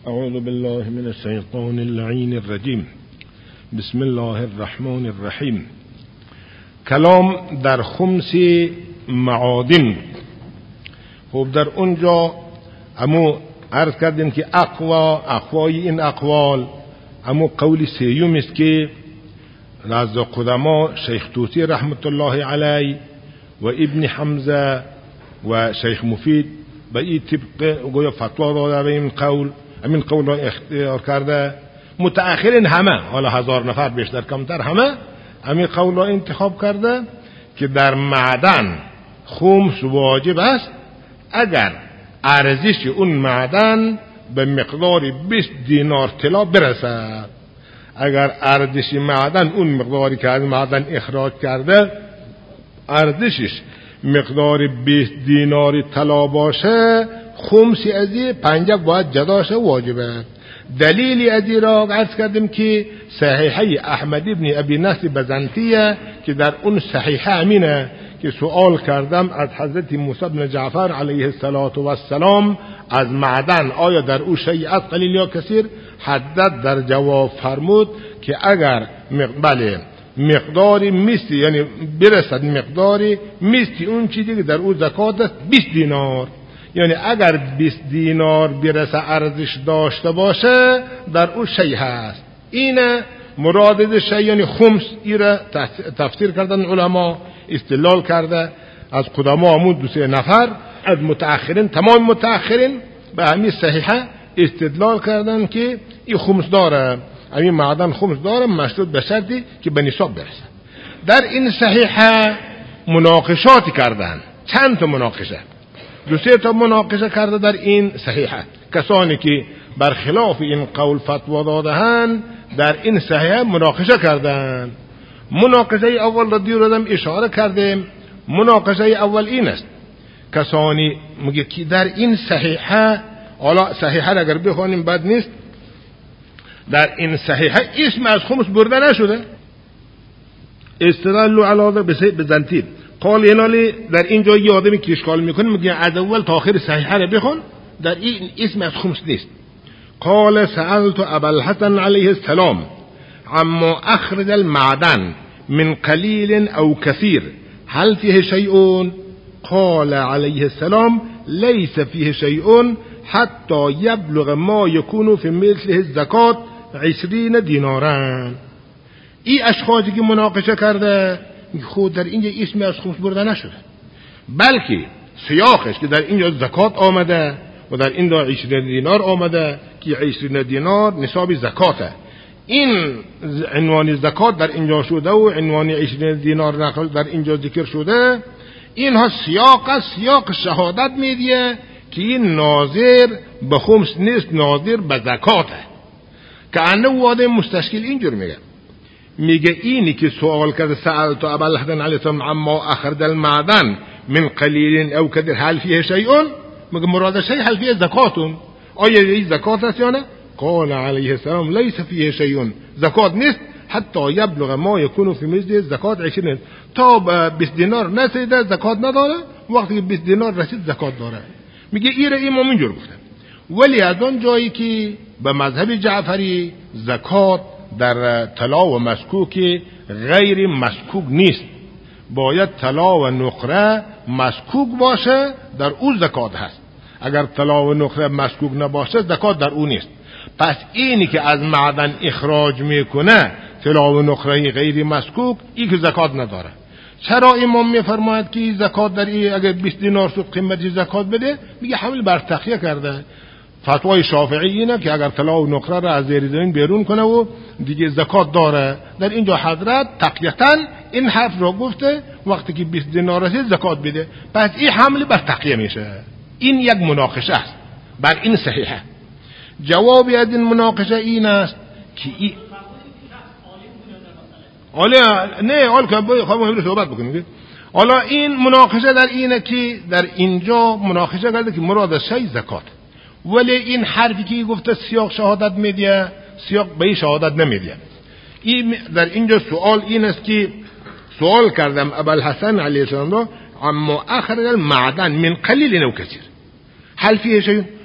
اعوذ بالله من الشیطان اللعین الرجیم. بسم الله الرحمن الرحیم. کلام در خمس معادن. خب در اونجا امو عرض کردیم که اقوای این اقوال امو قول سیوم است که از قدما شیخ طوسی رحمت الله علیه و ابن حمزه و شیخ مفید به این طبق گویا فتوا داده به این قول را اختیار کرده. متأخرین همه، حالا 1000 نفر بیشتر کمتر، همه همین قول را انتخاب کرده که در معدن خمس واجب است اگر ارزش اون معدن به مقدار 20 دینار طلا برسد. اگر ارزش معدن اون مقداری که از معدن اخراج کرده ارزشش مقدار 20 دینار طلا باشه، خمسی از این 50 باید جدا شه، واجبه. دلیلی از این را عرض کردیم که صحیحه احمد ابن ابی نصر بزنطیه که در اون صحیحه امینه که سوال کردم از حضرت موسی بن جعفر علیه السلام از معدن آیا در او شیء از قلیل یا کثیر، حدد در جواب فرمود که اگر مقداری مثل، یعنی برسد مقداری مثل اون چیزی که در او زکات است 20 دینار، یعنی اگر 20 دینار برسه ارزش داشته باشه در او شیء هست. این مراد شیء یعنی خمس. ایره تفسیر کردن علما، استدلال کرده از قدما عمود 2-3 نفر از متأخرین، تمام متأخرین به همین صحیحه استدلال کردن که این خمس داره، همین معدن خمس داره، مشروط به شرطی که به نصاب برسه. در این صحیحه مناقشاتی کردن، چند تا مناقشه، 2-3 تا مناقشه کرده در این صحیحه. کسانی که برخلاف این قول فتوا داده‌اند در این صحیحه مناقشه کردن. مناقشه اول را دیر دادم اشاره کردیم. مناقشه اول این است، کسانی میگه که در این صحیحه، حالا صحیحه را اگر بخوانیم بد نیست، در این صحیحه اسم از خمس برده نشده. استدلوا علی بزنطی قال هلالی در اینجا یه آدمی که اشکال میکنه میگه از اول تا آخر صحیحه را بخون، در این اسم از خمس نیست. قال سألت ابا الحسن علیه السلام عما اخرج المعدن من قلیل او کثیر هل فیه شیء؟ قال علیه السلام لیس فیه شیء حتی یبلغ ما یکون فی مثله الزکات 20 دینارا. این اشخاصی که مناقشه کرده خود در اینجا اسمی از خمس برده نشده، بلکه سیاقش که در اینجا زکات آمده و در اینجا 20 دینار آمده که 20 دینار نصاب زکاته. این عنوان زکات در اینجا شده و عنوان 20 دینار نقل در اینجا ذکر شده. اینها سیاق شهادت میدیه که این ناظر به خمس نیست، ناظر به زکاته. که انه واده مستشکل اینجور میگه اینی که سوال کرده سألت ابا الحسن علیه السلام عما اخرج المعدن من قلیل او کثیر هل فیه شیء، میگه مراد شیء هل فیه زکاتون، آیا این زکات است یا نه؟ قال علیه السلام لیس فیه شیء، زکات نیست حتی یبلغ ما یکون فی مثل زکات 20 تا 20 دینار نرسیده زکات نداره، وقتی که 20 دینار رسید زکات داره. میگه این امام اینجور گفتن. ولی از اون جایی که به مذهب جعفری زکات در طلا و مسکوک غیر مسکوک نیست، باید طلا و نقره مسکوک باشه در او زکات هست. اگر طلا و نقره مسکوک نباشه زکات در او نیست. پس اینی که از معدن اخراج میکنه طلا و نقره غیر مسکوک، این که زکات نداره. چرا امام میفرماید که زکات در این اگر 20 دینار شد قیمتی زکات بده؟ میگه حمل بر تقیه کرده. فتوای شافعی اینه که اگر طلا و نقره را از زیر زمین بیرون کنه و دیگه زکات داره. در اینجا حضرت تقیتاً این حرف را گفته وقتی که 20 دینار رسید زکات بده. پس این حمل بر تقیه میشه. این یک مناقشه است بر این صحیحه. جوابی از این مناقشه این است که حالا که خواهم صحبت بکنیم. حالا این مناقشه در اینه که در اینجا مناقشه کرده که مراد شیء زکات، ولی این حرفی که گفته سیاق شهادت میدیه، سیاق به این شهادت نمیدیه. این در اینجا سوال این است که سوال کردم ابا الحسن علیه السلام را عما اخرج المعدن من قلیل او کثیر هل فیه شیء؟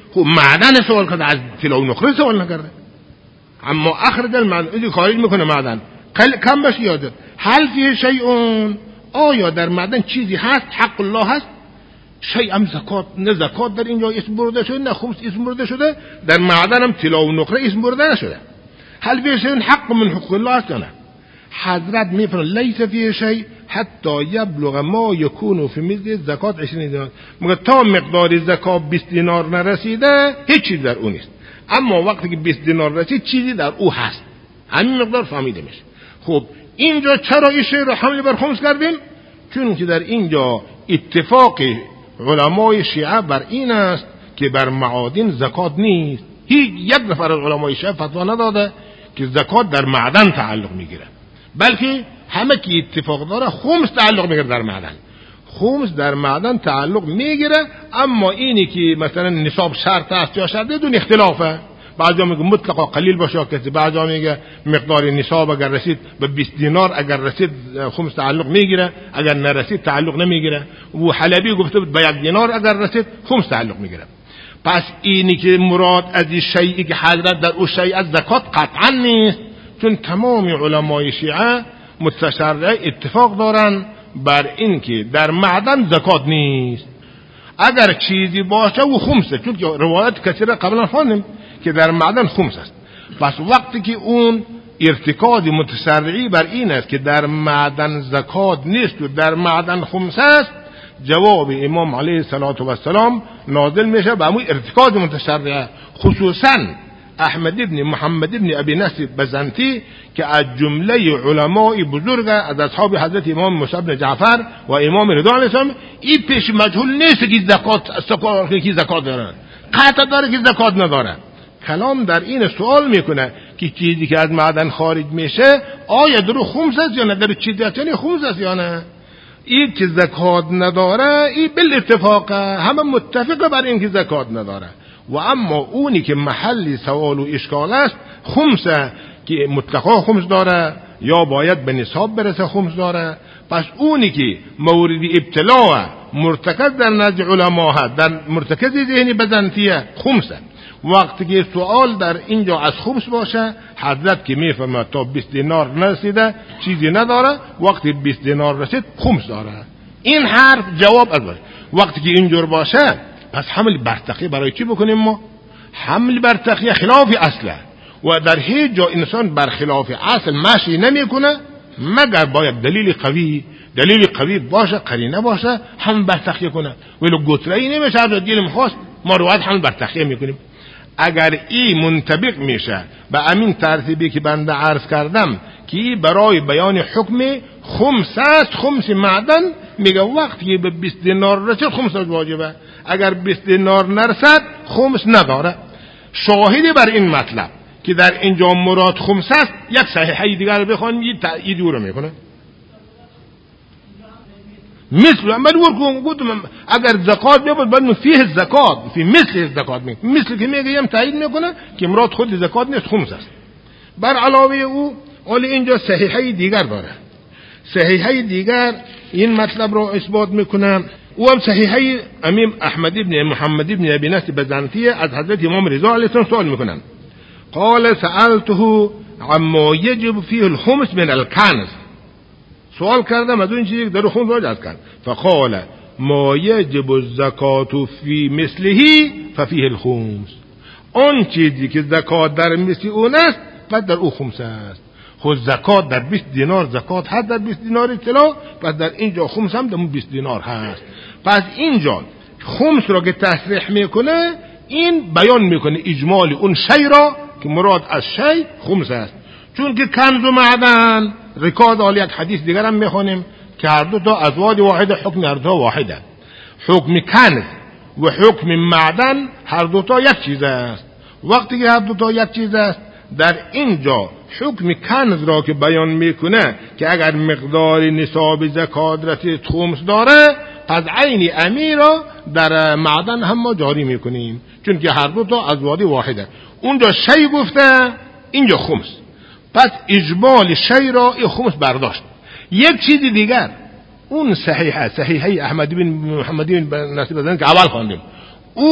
خب معدن سوال کرده، از طلا و نقره سوال نکرده. اما اخرج المعدن اینجا خارج میکنه معدن کم بشه یاده. هل فیه شیئون، آیا در معدن چیزی هست حق الله هست؟ شیء هم زکات، نه زکات در اینجا اسم برده شده، نه خمس اسم برده شده، در معدن هم طلا و نقره اسم برده نشده. هل فیه شیء حق من حقوق الله هست یا نه؟ حضرت میفرماید لیس فیه شیء حتی یبلغ ما یکون فی مثل زکات 20 دینار. مگر تا مقدار زکات 20 دینار نرسیده هیچ چیز در اون نیست. اما وقتی که 20 دینار رسید چیزی در او هست، همین مقدار فهمیده میشه. خب اینجا چرا این شی رو حمل بر خمس کردیم؟ چون که در اینجا اتفاق علمای شیعه بر این است که بر معادن زکات نیست. هیچ یک نفر از علمای شیعه فتوا نداده که زکات در معدن تعلق میگیره، بلکه همه که اتفاق داره خمس تعلق میگیره در معدن. خمس در معدن تعلق میگیره، اما اینی که مثلا نصاب شرط است یا شرط بدون اختلافه. بعضی میگه مطلقا قلیل باشه کسی، بعضی میگه مقدار نصاب اگر رسید به 20 دینار اگر رسید خمس تعلق میگیره، اگر نرسید تعلق نمیگیره. و حلبی گفته بود به 1 دینار اگر رسید خمس تعلق میگیره. پس اینی که مراد از این شیئی که حضرت در او شیء از زکات قطعا نیست، چون تمام علمای شیعه متشرع اتفاق دارن بر این که در معدن زکات نیست. اگر چیزی باشه و خمسه، چون که روایت کثیره قبلا خوندیم که در معدن خمس است. پس وقتی که اون ارتکاز متشرعی بر این است که در معدن زکات نیست و در معدن خمس است، جواب امام علیه السلام نازل میشه به همون ارتکاز متشرعه. خصوصا احمد ابن محمد ابن ابی نصر بزنتی که از جمله علماء بزرگ از اصحاب حضرت امام موسی بن جعفر و امام رضا علیه السلام، این پیش مجهول نیست که زکات دارن، قطع داره که زکات نداره. کلام در این سوال میکنه که چیزی که از معدن خارج میشه آیا در خمس است یا نه، در چیزی یعنی خمس است یا نه. این که زکات نداره این بالاتفاق همه متفق بر این که زکات نداره. و اما اونی که محل سوال و اشکال است خمسه که مطلقا خمس داره یا باید به نصاب برسه خمس داره. پس اونی که مورد ابتلاع مرتکز در نزد علما هست، در مرتکز ذهنی بزنتیه خمسه. وقتی که سوال در اینجا از خمس باشه، حضرت که میفهمه تا 20 دینار نرسیده چیزی نداره، وقتی 20 دینار رسید خمس داره. این حرف جواب از باشه. وقتی که اینجور باشه پس حمل برتقی برای چی بکنیم ما؟ حمل برتقی خلاف اصله و در هیچ جا انسان بر خلاف اصل مشی نمیکنه مگر باید دلیل قوی باشه، قرینه باشه هم برتقی کنه. ولو گتره‌ای نمیشه از دلیل خاص ما روایت حمل برتقی میکنیم. اگر این منطبق میشه به امین ترتیبی که بنده عرض کردم که برای بیان حکم خمس است، خمس معدن، میگه وقتی به 20 دینار رسید خمس واجبه، اگر 20 دینار نرسد خمس نداره. شاهدی بر این مطلب که در اینجا مراد خمس است یک صحیحه دیگر بخوان یه تأیید رو میکنه. مثل من گفتم اگر زکات بیاد بعد فیه زکات فی مثل زکات میگه، مثل که میگه یم تایید میکنه که مراد خود زکات نیست خمس است. بر علاوه او ولی اینجا صحیحه دیگر داره. صحیحه دیگر این مطلب رو اثبات میکنه. او هم صحیحه امام احمد ابن محمد ابن ابی نصر بزنتی از حضرت امام رضا علیه السلام سوال میکنن. قال سألته عما يجب فيه الخمس من الكنز. سوال کردم از اون چیزی که در خمس واجب کرد. فقال ما يجب الزکات فی مثله ففیه الخمس. اون چیزی که زکات در مثل اون است پس در او خمس است. خود زکات در 20 دینار زکات هست، در 20 دینار طلا، پس در اینجا خمس هم در 20 دینار هست. پس اینجا خمس را که تصریح میکنه این بیان میکنه اجمال اون شی را که مراد از شی خمس است. چون که کنز و معدن رکاد عالی یک حدیث دیگر هم میخونیم که هر دو تا ازواج واحده، حکم هر دو واحده. حکم کنز و حکم معدن هر دو تا یک چیز است. وقتی که هر دو تا یک چیز است در اینجا حکم کنز را که بیان میکنه که اگر مقدار نصاب زکات رسید خمس داره، پس عین امیر را در معدن هم ما جاری میکنیم، چون که هر دو تا ازواج واحده. اونجا شی گفته اینجا خمس، پس اجمال شی را این خمس برداشت. یک چیز دیگر اون صحیحه احمد بن محمد بن نصر بزنی که اول خواندیم، او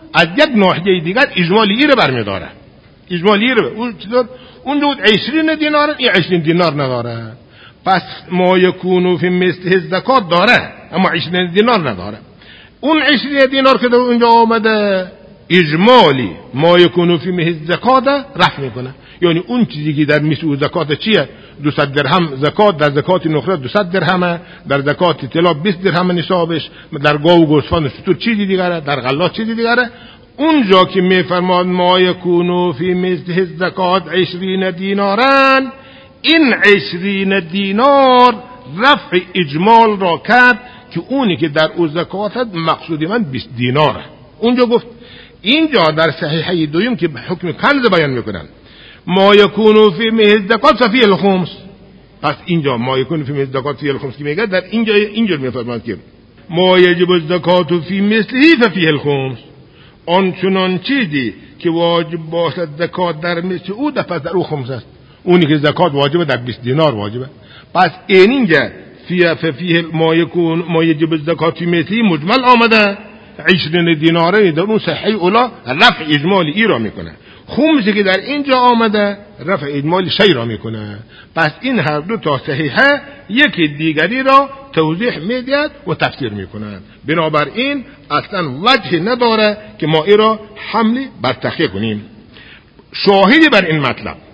از یک ناحیه دیگر اجمالی رو برمیداره. اجمالی رو اون چطور؟ اون دود 20 دینار، این 20 دینار نداره. پس ما یکونو فی مثل زکات داره، اما 20 دینار نداره. اون 20 دینار که در اونجا آمده اجمالی ما یکونو فی مثل زکات رفع میکنه. یعنی اون چیزی که در مثل زکات چیه؟ 200 درهم زکات، در زکات نخره 200 درهمه، در زکات طلا 20 درهم نصابش، در گاو و گوسفند شتر چیزی دیگره، در غلات چیزی دیگره. اونجا که میفرماد ما یکونو فی مثل زکات 20 دینارن، این 20 دینار رفع اجمال را کرد که اونی که در او زکات مقصود من 20 دیناره. اونجا گفت اینجا در صحیحه دویم که حکم کنز بیان میکنن ما یکونو فی مثل زکات ففیه الخمس. پس اینجا ما یکونو فی مثل زکات فی الخمس که میگه در اینجا میفرماد که ما یجب الزکات فی مثله ففیه الخمس. آن چنان چیزی که واجب باشد زکات در مثل او پس در او خمس است. اونی که زکات واجبه در 20 دینار واجبه. پس اینجا فیه ما یجب الزکات فی مثله مجمل آمده 20 دیناره، در اون صحیح اولا رفع اجمالی ای را میکنه. خمسی که در اینجا آمده رفع اجمالی شی را میکنه. پس این هر دو تا صحیحه یکی دیگری را توضیح میدید و تفسیر میکنند. بنابراین اصلا وجه نداره که ما ای را حملی بر تخیه کنیم. شاهدی بر این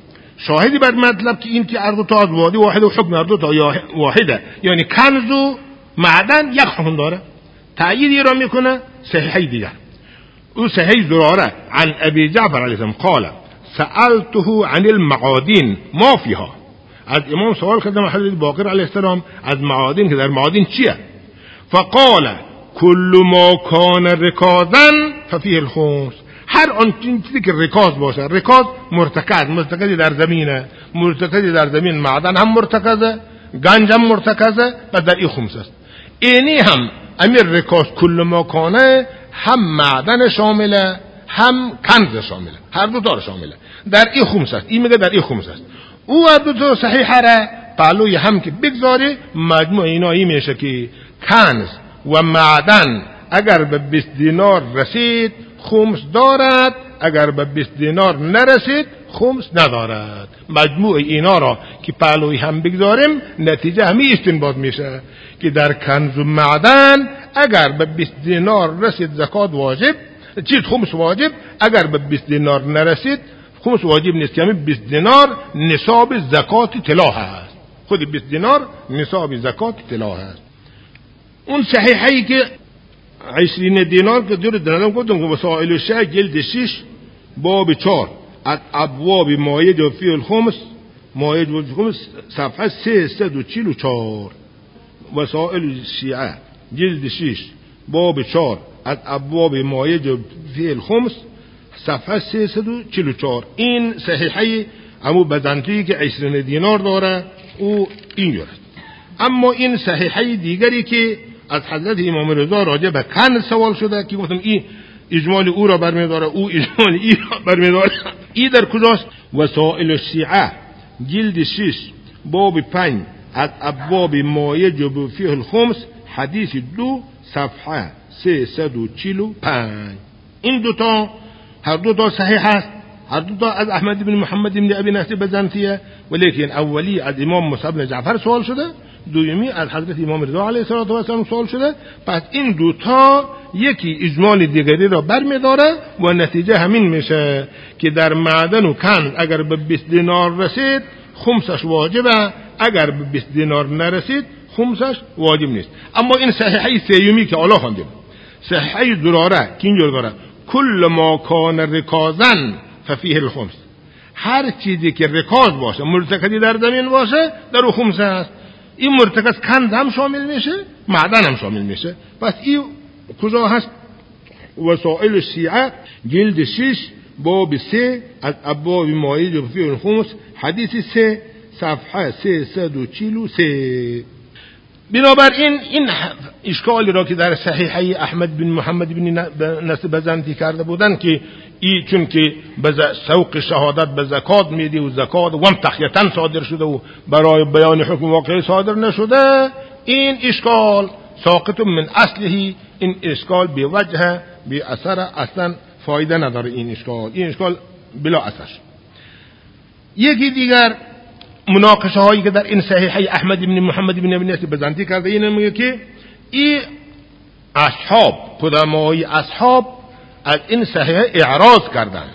مطلب که این که هر دو تا از وادی واحد و حکم هر دو تا واحده، یعنی کنز و معدن یک حکم داره، تأییدی را میکنه صحیحی دیگر. او صحیح زراره عن ابی جعفر علیه السلام قال سألته عن المعادن ما فيها. از امام سوال کردم حضرت باقر علیه السلام از معادن که در معادن چیه؟ فقال كل ما كان ركازا ففيه الخمس. هر آن چیزی که رکاز باشه، رکاز مرتکزی در زمینه، مرتکزی در زمین، معدن هم مرتکزه، گنج هم مرتکزه و در این خمس است. اینی هم امیر رکاز کل ما کانه هم معدن شامله هم کنز شامله، هر دو تا شامله، در این خمس است. این میگه در این خمس است. او هر دو تا صحیحه را پهلوی هم که بگذاری مجموع اینایی میشه که کنز و معدن اگر به 20 دینار رسید خمس دارد، اگر به 20 دینار نرسید خمس ندارد. مجموع اینا را که پهلوی هم بگذاریم نتیجه همی استنباط میشه که در کنز و معدن اگر به 20 دینار رسید زکات واجب، چیز خمس واجب، اگر به 20 دینار نرسید خمس واجب نیست. یعنی 20 دینار نصاب زکات طلا هست، خود 20 دینار نصاب زکات طلا هست. اون صحیحی که 20 دینار که دور دادم گفتم که وسائل الشیء جلد 6 باب 4 از ابواب مایج فی الخمس، مایج و الخمس صفحه 344. وسائل الشیعه جلد 6 باب 4 از ابواب مایج فی الخمس صفحه 344. این صحیحه امو بزنتی که 20 دینار داره او اینجوره. اما این صحیحه دیگری که از حضرت امام رضا راجع به کنز سوال شده که گفتم این اجمال او را برمیداره، او اجمال ای را برمیداره. این در کجاست؟ وسائل الشیعه جلد 6 باب 5 از ابواب مایج فی الخمس حدیث 2 صفحه 345. این دوتا هر دوتا صحیح است، هر دوتا از احمد بن محمد بن ابی نصر بزنتیه، ولیکن اولی از امام موسی بن جعفر سوال شده، دومی از حضرت امام رضا علیه السلام سوال شده. پس این دوتا یکی اجمال دیگری را برمیداره و نتیجه همین میشه که در معدن و کنز اگر به 20 دینار رسید خمسش واجبه، اگر به 20 دینار نرسید خمسش واجب نیست. اما این صحیحه سیومی که الا خواندیم، صحیحه زراره که اینجور داره کل ما کان رکازا ففیه الخمس. هر چیزی که رکاز باشه، مرتکزی در زمین باشه، در او خمس است. این مرتکز کنز هم شامل میشه، معدن هم شامل میشه. پس این کجا هست؟ وسائل الشیعه جلد 6 باب 3 از ابواب مایج فی الخمس حدیث 3 صفحه 343. بنابراین این اشکالی را که در صحیحه احمد بن محمد بن نصر بزنتی کرده بودن که ای چون که سوق شهادت به زکات میدی و زکات وم تخیتن صادر شده و برای بیان حکم واقعی صادر نشده، این اشکال ساقط من اصله، این اشکال به وجه بی اثر، اصلا فایده نداره این اشکال بلا اثر. یکی دیگر مناقشه هایی که در این صحیحه احمد بن محمد بن ابی نصر بزنتی کرده اینه، میگه که این اصحاب، قدمای اصحاب از این صحیحه اعراض کردن.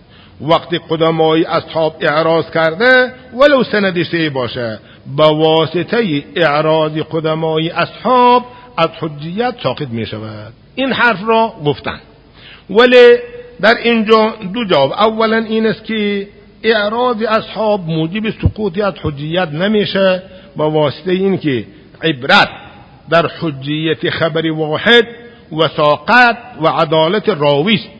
وقتی قدمای اصحاب اعراض کرده ولو سند صحیح باشه، با واسطه اعراض قدمای اصحاب از حجیت ساقط می شود. این حرف را گفتن، ولی در اینجا دو جواب. اولا این است که اعراض اصحاب موجب سقوط از حجیت نمیشه، با واسطه این که عبرت در حجیت خبر واحد وثاقت و عدالت راوی است.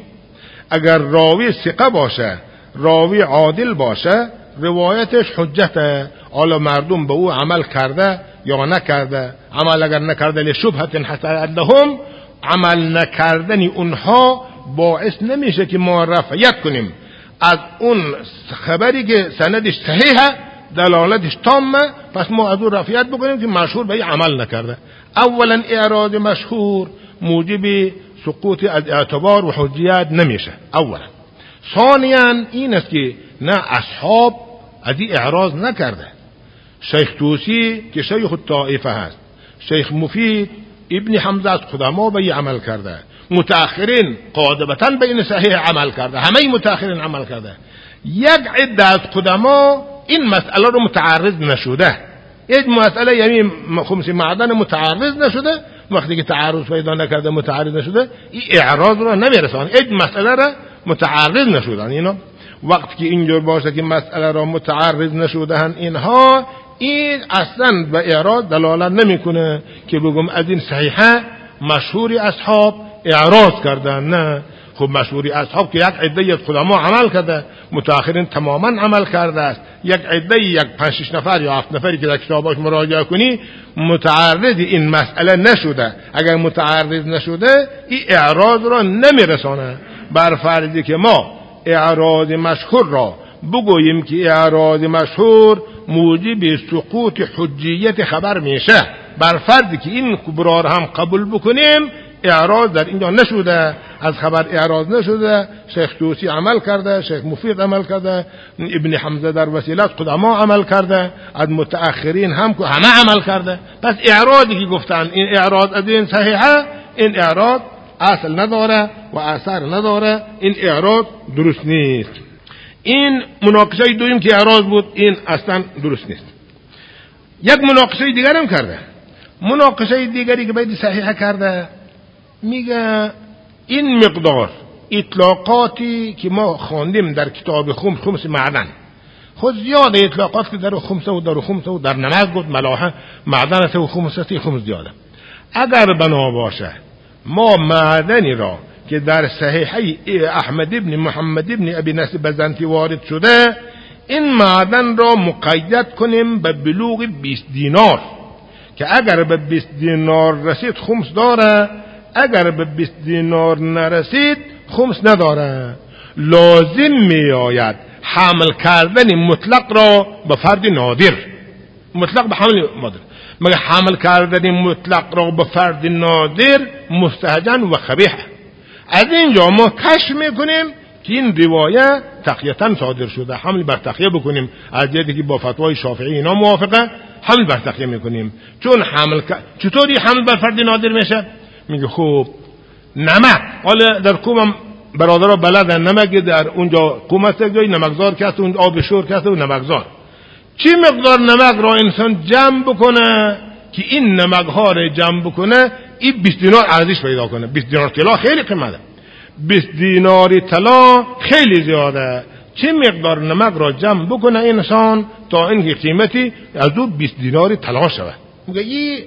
اگر راوی ثقه باشه، راوی عادل باشه، روایتش حجته. حالا مردم به او عمل کرده یا نکرده، عمل اگر نکرده لشبهت حصلت لهم، عمل نکردن اونها باعث نمیشه که ما رفعیت کنیم از اون خبری که سندش صحیحه، دلالتش تامه، پس ما از اون رفعیت بکنیم که مشهور به عمل نکرده. اولا اعراض مشهور موجب سقوط از اعتبار و حجیت نمیشه اولا. ثانیا این است که نه اصحاب از این اعراض نکرده. شیخ توسی که شیخ الطائفه هست، شیخ مفید ابن حمزه از قدما به این عمل کرده، متأخرین قاطبتاً به این صحیح عمل کرده، همه متأخرین عمل کرده. یک عده از قدما این مسئله رو متعرض نشده. یک مسئله یعنی خمس معدن متعرض نشده، وقتی که تعرض پیدا نکرده متعرض نشده، این اعراض رو نمیرسونه. یک مسئله را متعرض نشدن اینا. وقتی که اینجور باشه که مسئله را متعرض نشدن اینها، این اصلا به اعراض دلالت نمیکنه که بگم از این صحیحه مشهوری اصحاب اعراض کردن. نه، خب مشهوری اصحاب که یک عده از قدما عمل کرده، متأخرین تماما عمل کرده است. یک عده، یک 5-6 نفر یا 7 نفری که در کتاباش مراجعه کنی متعرض این مسئله نشده. اگر متعرض نشده این اعراض را نمیرسانه. بر فرضی که ما اعراض مشهور را بگوییم که اعراض مشهور موجب سقوط حجیت خبر میشه، بر فرضی که این کبرا را هم قبول بکنیم، اعراض در اینجا نشده، از خبر اعراض نشده. شیخ توسی عمل کرده، شیخ مفید عمل کرده، ابن حمزه در وسیلات قدما عمل کرده، از متأخرین هم همه عمل کرده. پس اعراضی که گفتن این اعراض از این صحیحه، این اعراض اصل نداره و اثر نداره، این اعراض درست نیست. این مناقشه دویم که اعراض بود، این اصلا درست نیست. یک مناقشه دیگر هم کرده. مناقشه دیگری که باید صحیحه کرده، میگه این مقدار اطلاقاتی که ما خواندیم در کتاب خمس معدن، خود زیاده اطلاقات که در خمسه و در خمسه و در نمک گفت ملاحه معدن است و خمس زیاده. اگر بنا باشه ما معدنی را که در صحیحه احمد ابن محمد ابن ابی نصر بزنتی وارد شده، این معدن را مقید کنیم به بلوغ 20 دینار، که اگر به 20 دینار رسید خمس داره، اگر به 20 دینار نرسید خمس نداره. لازم می آید حمل کردن مطلق را به فرد نادر، مطلق به حمل مادر، مگه حمل کردن مطلق را به فرد نادر مستهجن و خبیح. از اینجا ما کشف میکنیم که این روایه تقیتا صادر شده، حمل بر تقیه بکنیم. از جهتی که با فتوای شافعی اینا موافقه، حمل بر تقیه میکنیم. چون چطوری حمل بر فرد نادر میشه؟ میگه خوب نمک، حالا در کوم برادرها بلدن، نمک در اونجا کوم است، جای نمکزار کسته، اون آب شور کسته و نمکزار. چی مقدار نمک را انسان جمع بکنه که این نمک ها را جمع بکنه این 20 دینار ارزش پیدا کنه؟ 20 دینار طلا خیلی قیمته، 20 دینار طلا خیلی زیاده. چه مقدار نمک را جمع بکنه انسان تا اینکه قیمتی از او 20 دینار طلا شود؟ میگه این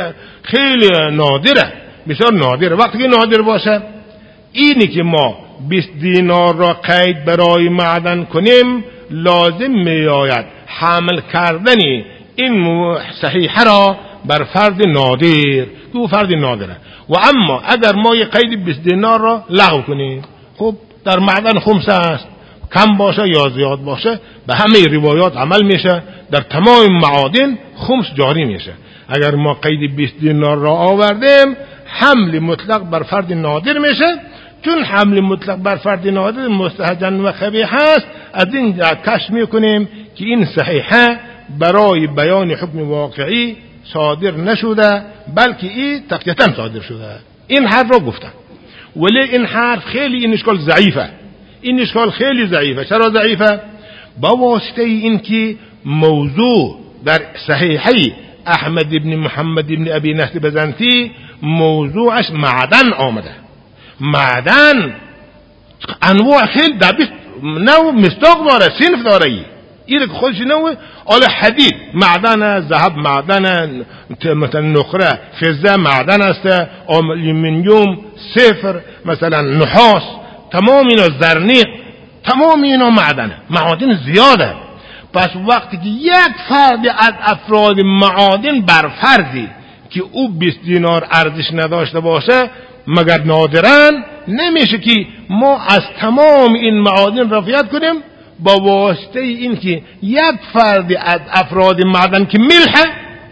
خیلی نادره، بسیار نادره. وقتی که نادر باشه، اینی که ما 20 دینار را قید برای معدن کنیم، لازم می آید حمل کردنی این صحیحه را بر فرد نادر، که فرد نادره. و اما اگر ما یک قید 20 دینار را لغو کنیم، خب در معدن خمسه است، کم باشه یا زیاد باشه به همه روایات عمل میشه، در تمام معادن خمس جاری میشه. اگر ما قید 20 دینار را آوردیم، حمل مطلق بر فرد نادر میشه چون حمل مطلق بر فرد نادر مستهجن و قبیح است، از این کشف میکنیم که این صحیحه برای بیان حکم واقعی صادر نشده، بلکه این تقیتا صادر شده. این حرف را گفتم، ولی این حرف خیلی این اشکال ضعیفه. این اشکال خیلی ضعیفه. چرا ضعیفه؟ با واسطه این که موضوع در صحیحی احمد ابن محمد ابن ابی نصر بزنتی موضوعش معدن آمده. معدن انواع خیلی دبیست نوع مصداق داره، صنف داره. این که خودش نوع آل حدید معدن، ذهب معدن، مثلا نقره فضه معدن است، آلومینیوم صفر، مثلا نحاس، تمام اینا زرنیق، تمام اینا معادن زیاده. پس وقتی که یک فرد از افراد معادن بر فرضی که او 20 دینار ارزش نداشته باشه مگر نادرن، نمیشه که ما از تمام این معادن رفیت کنیم با واسطه این که یک فرد از افراد معدن که ملح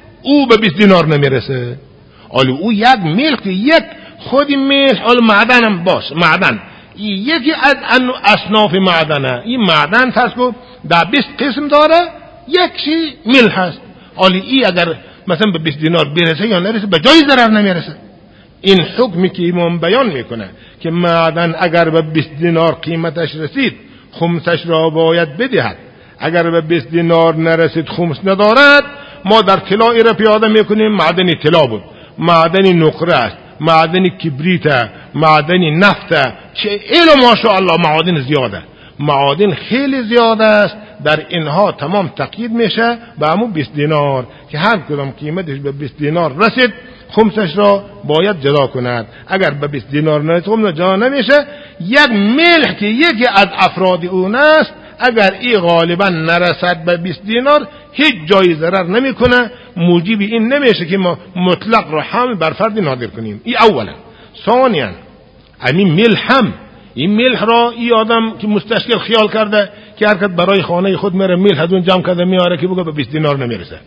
او به 20 دینار نمیرسه. حالا او یک ملح که یک خودی ملح حالا معدن هم باش، معدن یکی از اصناف معدنه. این معدن فرض کن در 20 قسم داره، یکی ملح هست. حالا این اگر مثلا به 20 دینار برسه یا نرسه به جای ضرر نمیرسه. این حکمی که امام بیان میکنه که معدن اگر به 20 دینار قیمتش رسید خمسش را باید بدهد، اگر به 20 دینار نرسید خمس ندارد. ما در طلا را پیاده میکنیم، معدن طلا بود، معدن نقره است، معدن کبریت، معدن نفت، چه ایلو ماشاءالله معادن زیاده، معادن خیلی زیاده است. در اینها تمام تقیید میشه به همون 20 دینار که هر کدام قیمتش به 20 دینار رسید خمسش را باید جدا کند. اگر به 20 دینار نرسید خمس جدا نمیشه. یک ملح که یکی از افراد اون است، اگر این غالبا نرسد به 20 دینار هیچ جای ضرر نمیکنه، موجب این نمیشه که ما مطلق را حمل بر فرد نادر کنیم. این اولا. ثانیا همین ملح هم، این ملح را این آدم که مستشکل خیال کرده که حرکت برای خانه خود میره ملح دون جمع کرده میاره که بگه به 20 دینار نمیرسه.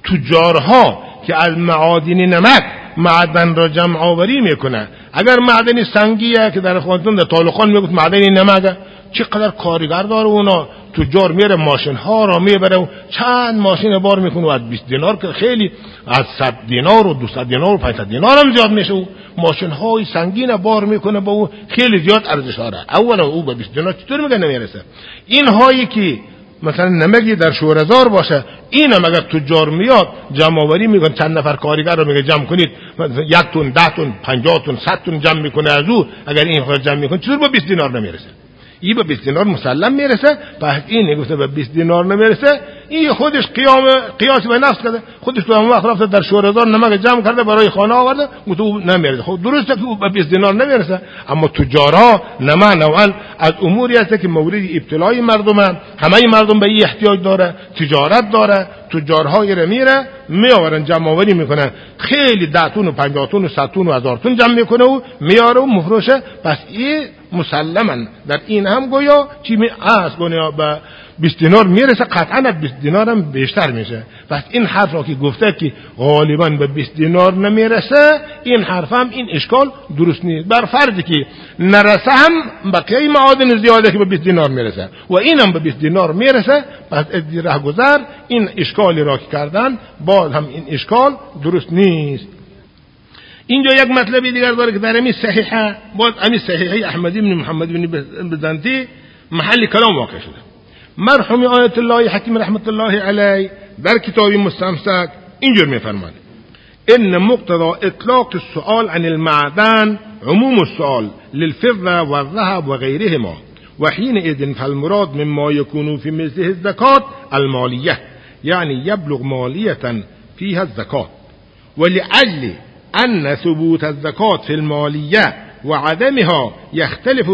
تجارها که از معادن نمک معدن را جمع آوری میکنه، اگر معدن سنگیه که در خودتون در طالقان میگوید معدن نمکه، چقدر کارگر داره اونا. تجار میره ماشین ها را میبره و چند ماشین بار میکنه و از 20 دینار که خیلی، از 100 دینار و 200 دینار و 500 دینار هم زیاد میشه. و ماشین های سنگین بار میکنه با او خیلی زیاد ارزش داره. اولا او به 20 دینار چطور میگه نمیرسه؟ این هایی که مثلا نمکی در شورزار باشه، این هم اگر تجار میاد جمع آوری میکنه، چند نفر کارگر رو میگه جمع کنید، 1 تن 10 تن 50 تن 100 تن جمع میکنه از او، اگر این خود جمع میکنه چطور به 20 دینار نمیرسه؟ این به 20 دینار مسلم میرسه. پس این گفته به 20 دینار نمیرسه، این خودش قیاس به نفس کرده، خودش تو هم وقت رفته در شورزار نمک جمع کرده برای خانه آورده، گفته نمیرسه. خب درسته که به 20 دینار نمیرسه، اما تجارها نما نوعا از اموری هست که مورد ابتلای مردمه، همه مردم به این احتیاج داره، تجارت داره. تجارهای رو میره میآورن جمع آوری میکنن، خیلی 10 تن و 50 تن و 100 تن و 1000 تن جمع میکنه و میاره و مفروشه. پس این مسلما در این هم گویا چی می است گویا به 20 دینار میرسه، قطعا از 20 دینار هم بیشتر میشه. پس این حرف را که گفته که غالبا به 20 دینار نمیرسه، این حرف هم این اشکال درست نیست. بر فرضی که نرسه هم بقیه معادن زیاده که به 20 دینار میرسه و این هم به 20 دینار میرسه، پس از راه گذر این اشکالی را که کردن باز هم این اشکال درست نیست. اینجا یک مطلبی دیگر داره که در امی صحیحه، باز امی صحیحه احمد بن محمد بن بزنتی محل کلام واقع شده. مرحوم آیت الله حکیم رحمت الله علیه در کتاب مستمسک اینجور میفرماد: ان مقتضى اطلاق السؤال عن المعدن عموم السؤال للفضة والذهب وغيرهما، وحينئذ فالمراد مما يكون في مثله الزكاة المالية، يعني يبلغ مالية فيها الزكاة. ولأجل أن ثبوت الزكاة في المالية وعدمها يختلف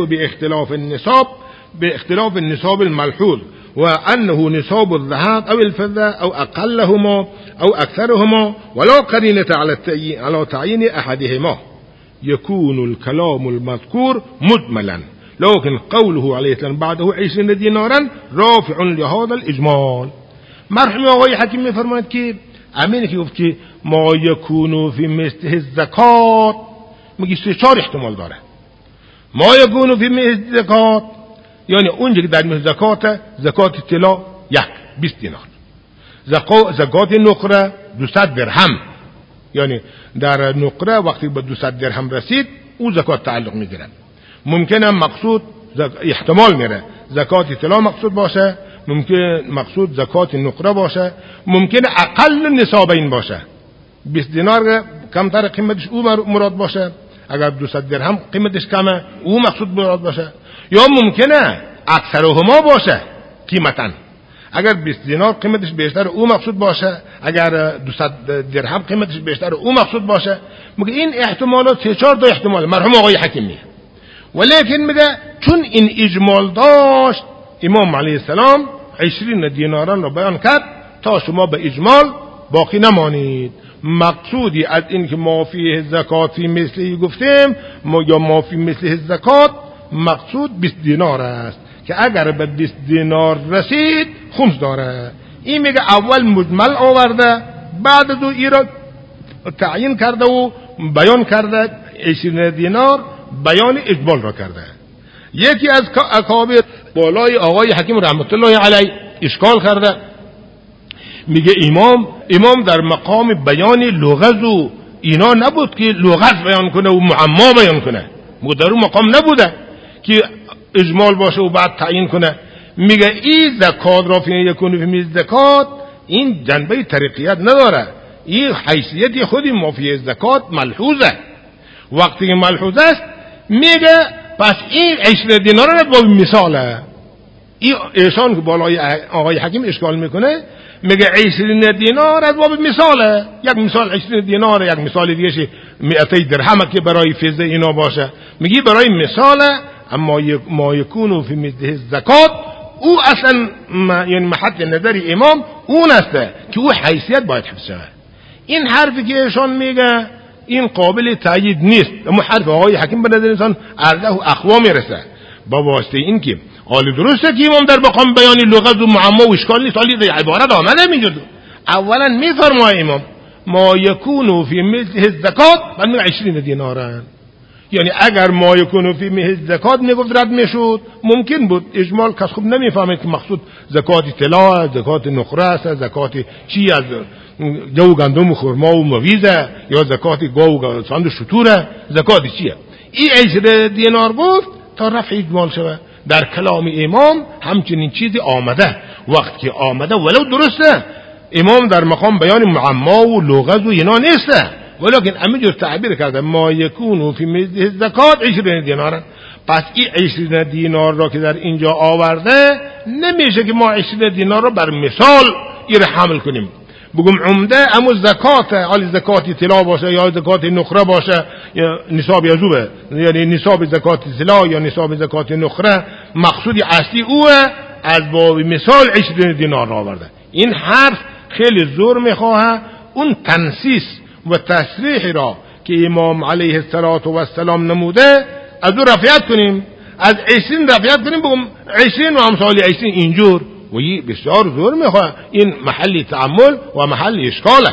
باختلاف النصاب الملحوظ، وأنه نصاب الذهب أو الفضة أو أقلهما أو أكثرهما، ولا قرينة على تعيين أحدهما، يكون الكلام المذكور مجملا، لكن قوله عليه السلام بعده 20 دينارا رافع لهذا الإجمال. مرحوم آقای حکیم می‌فرماید که امینه که گفت که ما یکونو فی مثله الزکات، میگه 3-4 احتمال داره. ما یکون فی مثل زکات، یعنی اونجا که در مثل زکات طلا 20 دینار، زکات نقره 200 درهم، یعنی در نقره وقتی به 200 درهم رسید او زکات تعلق میگیره. ممکنه مقصود احتمال میره زکات طلا مقصود باشه، ممکن مقصود زکات نقره باشه، ممکنه اقل نصابین باشه، 20 دینار کمتر قیمتش او مراد باشه، اگر 200 درهم قیمتش کمه او مقصود مراد باشه، یا ممکنه اکثرهما باشه قیمتاً، اگر 20 دینار قیمتش بیشتر او مقصود باشه، اگر 200 درهم قیمتش بیشتر او مقصود باشه. میگه این احتمالات 3-4 تا احتمال مرحوم آقای حکیم میگه، ولیکن میگه چون این اجمال داشت امام علیه السلام 20 دیناران رو بیان کرد تا شما به اجمال باقی نمانید. مقصودی از این که ما فیه زکات فی مثلی گفتیم یا ما فی مثلی زکات، مقصود 20 دینار است که اگر به 20 دینار رسید خمس داره. این میگه اول مجمل آورده، بعد دو ایراد تعیین کرده و بیان کرده 20 دینار بیان اجمال را کرده. یکی از اکابر بالای آقای حکیم رحمت الله علیه اشکال کرده، میگه امام در مقام بیان لغز و اینا نبود که لغز بیان کنه و معما بیان کنه، در اون مقام نبوده که اجمال باشه و بعد تعیین کنه. میگه این زکات را فی یکون فی زکات این جنبه طریقیت نداره، این حیثیت خودی مافی زکات ملحوظه. وقتی که ملحوظ است میگه پس این 20 دینار را با مثاله. این ایشان که بالای آقای حکیم اشکال میکنه، میگه 20 دینار از باب مثاله، یک مثال 20 دینار، یک مثال دیگه 200 درهم که برای فیض اینا باشه. میگه برای مثاله، اما ما یکونو فی مثل زکات او اصلا یعنی محط نظر امام اون است که او حیثیت باید حفظ شود. این حرفی که ایشان میگه این قابل تایید نیست، اما حرف آقای حکیم به نظر انسان ارده و اخوا میرسه با واسطه این که حال درسته که امام در مقام بیان لغت و معما و اشکال نیست، حالی در عبارت آمده میگه اولا میفرمای امام ما یکونو فی مثل زکات بعد میگه 20 دینارن، یعنی اگر ما یکونو فی مثل زکات میگفت رد میشد، ممکن بود اجمال کس خوب نمیفهمید که مقصود زکات طلا، زکات نقره است، زکات چی از جو گندم و خرما و مویزه، یا زکات گاو و ساند شطوره، زکات چیه. این 20 دینار گفت تا رفع اجمال شود. در کلام امام همچنین چیزی آمده، وقت که آمده ولو درسته امام در مقام بیان معما و لغز و اینا نیسته، ولیکن همینجور تعبیر کرده ما یکونو فی مثل زکات 20 دینار. پس این 20 دینار را که در اینجا آورده نمیشه که ما 20 دینار را بر مثال این حمل کنیم بگم عمده اما زکات، حالی زکات طلا باشه یا زکات نقره باشه یا نصاب یزوبه، یعنی نصاب زکات طلا یا نصاب زکات نقره مقصود اصلی اوه، از باب مثال 20 دینار را آورده. این حرف خیلی زور میخواه اون تنسیس و تصریح را که امام علیه السلام نموده از او رفعت کنیم، از 20 رفعت کنیم بگم 20 و امثال 20 اینجور، و این بسیار زور میخواه، این محل تعمل و محل اشکاله.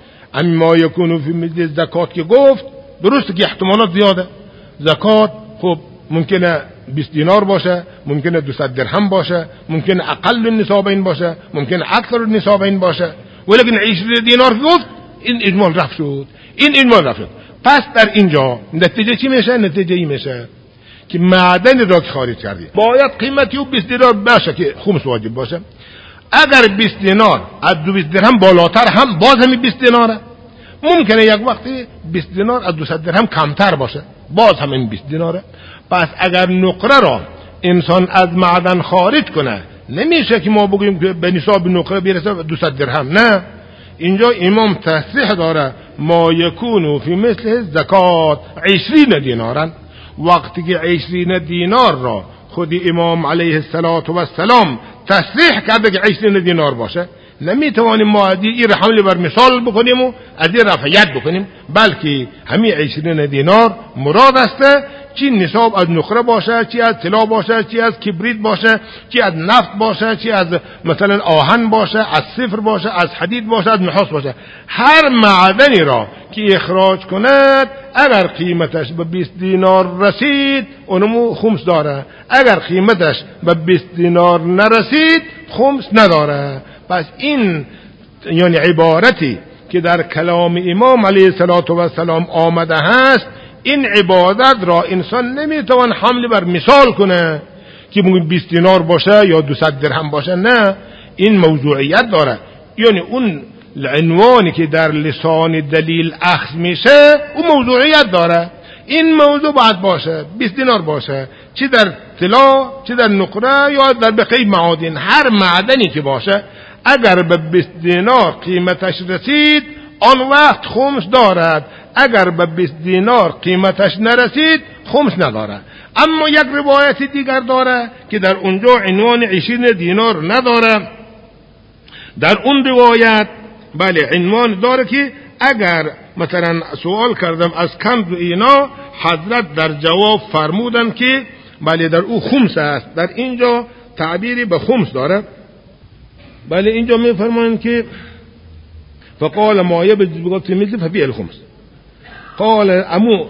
اما یکونو فی مثل زکات که گفت درسته که احتمالات زیاده، زکات خب ممکنه 20 دینار باشه، ممکنه 200 درهم باشه، ممکنه اقل النصابین باشه، ممکنه اکثر النصابین باشه، ولیکن 20 دینار گفت این اجمال رفع شد، این اجمال رفع شد. پس در اینجا نتیجه چی میشه؟ نتیجه این میشه که معدن را که خارج کردی باید قیمتی و 20 دینار باشه که خمس واجب باشه. اگر 20 دینار از 20 درهم بالاتر هم باز همی 20 دیناره، ممکنه یک وقتی 20 دینار از 200 درهم کمتر باشه باز هم این 20 دیناره. پس اگر نقره را انسان از معدن خارج کنه نمیشه که ما بگیم که به نصاب نقره برسه 200 درهم، نه. اینجا امام تصریح داره ما یکونو فی مثل زکات 20 دینارن. وقتی که 20 دینار را خودی امام علیه السلام تصریح کرده که 20 دینار باشه، نمیتوانیم ما این را حمل بر مثال بکنیم و از این رفعیت بکنیم، بلکه همین 20 دینار مراد است چی نصاب از نقره باشه، چی از طلا باشه، چی از کبریت باشه، چی از نفت باشه، چی از مثلا آهن باشه، از صفر باشه، از حدید باشه، از نحاس باشه، هر معدنی را که اخراج کند اگر قیمتش به 20 دینار رسید اونمو خمس داره، اگر قیمتش به 20 دینار نرسید خمس نداره. پس این یعنی عبارتی که در کلام امام علیه السلام آمده هست، این عبادت را انسان نمیتوان حمل بر مثال کنه که 20 دینار باشه یا 200 درهم باشه. نه، این موضوعیت داره. یعنی اون عنوانی که در لسان دلیل اخذ میشه اون موضوعیت داره. این موضوع باید باشه 20 دینار باشه، چی در طلا، چی در نقره یا در بقیه معادن، هر معدنی که باشه اگر به 20 دینار قیمتش رسید آن وقت خمس دارد، اگر به 20 دینار قیمتش نرسید خمس نداره. اما یک روایت دیگر داره که در اونجا عنوان 20 دینار نداره. در اون روایت بله عنوان داره که اگر مثلا سوال کردم از کنز و اینا، حضرت در جواب فرمودن که بله در او خمس است. در اینجا تعبیری به خمس داره. بله اینجا می فرمایند که فقال ما يبدو مثل ففيه الخمس. قال امو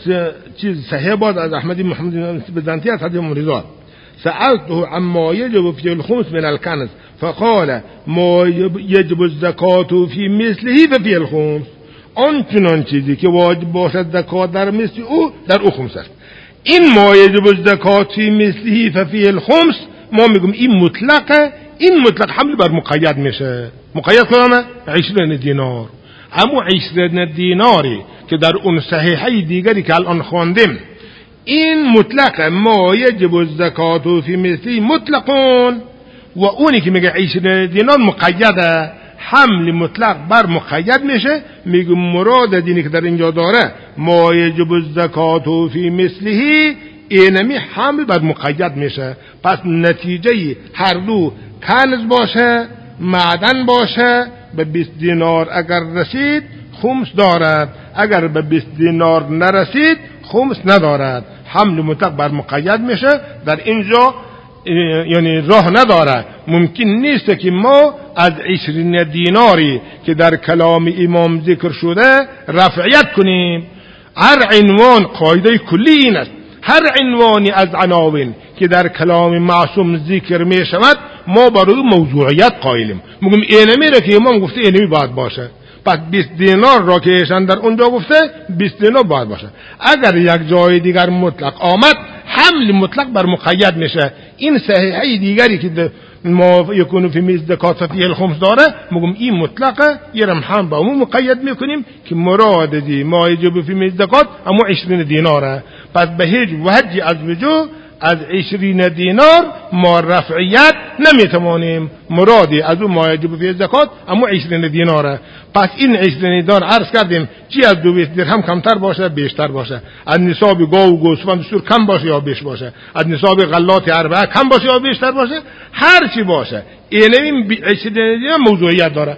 چیز صحیح بود از احمد محمد بزنتی از حدیث مرضات سألته عما يجب في الخمس من الكنز فقال ما يجب الزكاة في مثله ففيه الخمس. آنچنان چیزی که واجب باشد زکات در مثل او در او خمس است. این ما يجب الزكاة في مثله ففيه الخمس ما میگم این مطلقه، این مطلق حمل بر مقید میشه. مقید کدامه؟ 20 دینار. اما 20 دیناری که در اون صحیحه دیگری که الان خواندیم این مطلق ما یجب الزکات فی مثلی مطلقون، و اونی که میگه 20 دینار مقیده، حمل مطلق بر مقید میشه. میگه مراد دینی که در اینجا داره ما یجب الزکات فی مثله، اینمی حمل بر مقید میشه. پس نتیجه هر دو کنز باشه معدن باشه به 20 دینار اگر رسید خمس دارد، اگر به 20 دینار نرسید خمس ندارد. حمل مطلق بر مقید میشه. در اینجا یعنی راه نداره، ممکن نیست که ما از 20 دیناری که در کلام امام ذکر شده رفعیت کنیم. هر عنوان قاعده کلی این است، هر عنوانی از عناوین که در کلام معصوم ذکر می شود ما برای موضوعیت قائلیم. میگم اینمی را که امام گفته اینمی باید باشه. پس 20 دینار را که ایشان در اونجا گفته 20 دینار باید باشه. اگر یک جای دیگر مطلق آمد حمل مطلق بر مقید میشه. این صحیحه دیگری که ما یکونو فی میز زکات فیه الخمس داره، میگم این مطلقه، یرم حمل با اون مقید میکنیم که مراد دی ما یجب فی میز زکات اما 20 دیناره. پس به هیچ وجه از وجو از 20 دینار ما رفعیت نمیتوانیم. مرادی از اون ما یجب فی زکات اما 20 دیناره. پس این 20 دینار عرض کردیم چی از 200 درهم کمتر باشه بیشتر باشه، از نصاب گاو و گوسفند سور کم باشه یا بیش باشه، از نصاب غلات اربعه کم باشه یا بیشتر باشه، هر چی باشه این 20 دینار موضوعیت داره.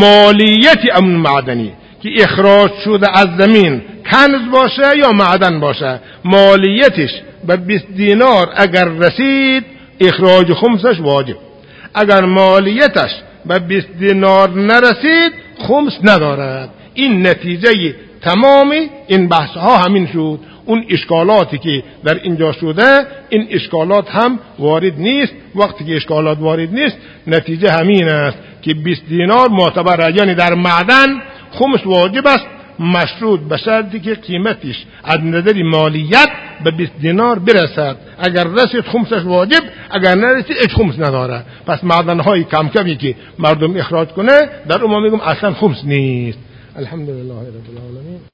مالیت امن معدنی که اخراج شده از زمین کنز باشه یا معدن باشه، مالیتش به 20 دینار اگر رسید اخراج خمسش واجب. اگر مالیتش به 20 دینار نرسید خمس ندارد. این نتیجه تمامی این بحث ها همین شد. اون اشکالاتی که در اینجا شده این اشکالات هم وارد نیست. وقتی که اشکالات وارد نیست نتیجه همین است که 20 دینار معتبره. یعنی در معدن خمس واجب است، مشروط به شرطی که قیمتش از نظر مالیت به 20 دینار برسد. اگر رسید خمسش واجب، اگر نرسید هیچ خمس نداره. پس معدن‌های کم کمی که مردم اخراج کنه در اون ما میگم اصلا خمس نیست. الحمدلله رب العالمین.